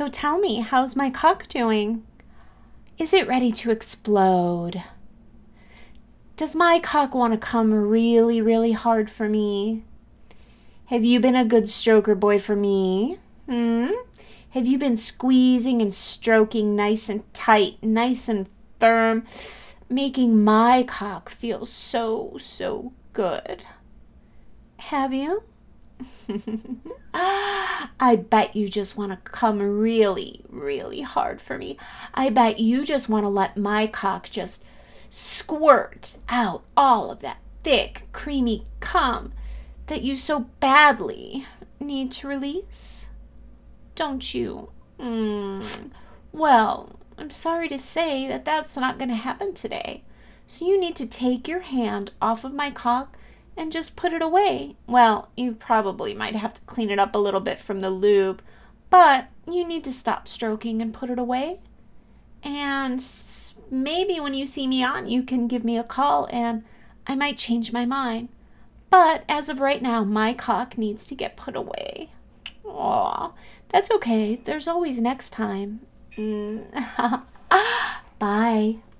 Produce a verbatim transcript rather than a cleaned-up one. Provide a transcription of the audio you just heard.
So tell me, how's my cock doing? Is it ready to explode? Does my cock want to come really, really hard for me? Have you been a good stroker boy for me? Hmm? Have you been squeezing and stroking nice and tight, nice and firm, making my cock feel so, so good? Have you? I bet you just want to come really, really hard for me. I bet you just want to let my cock just squirt out all of that thick, creamy cum that you so badly need to release. Don't you? Mm. Well, I'm sorry to say that that's not going to happen today. So you need to take your hand off of my cock and just put it away. Well, you probably might have to clean it up a little bit from the lube, but you need to stop stroking and put it away. And maybe when you see me on, you can give me a call and I might change my mind. But as of right now, my cock needs to get put away. Aw, that's okay. There's always next time. Mm. Bye.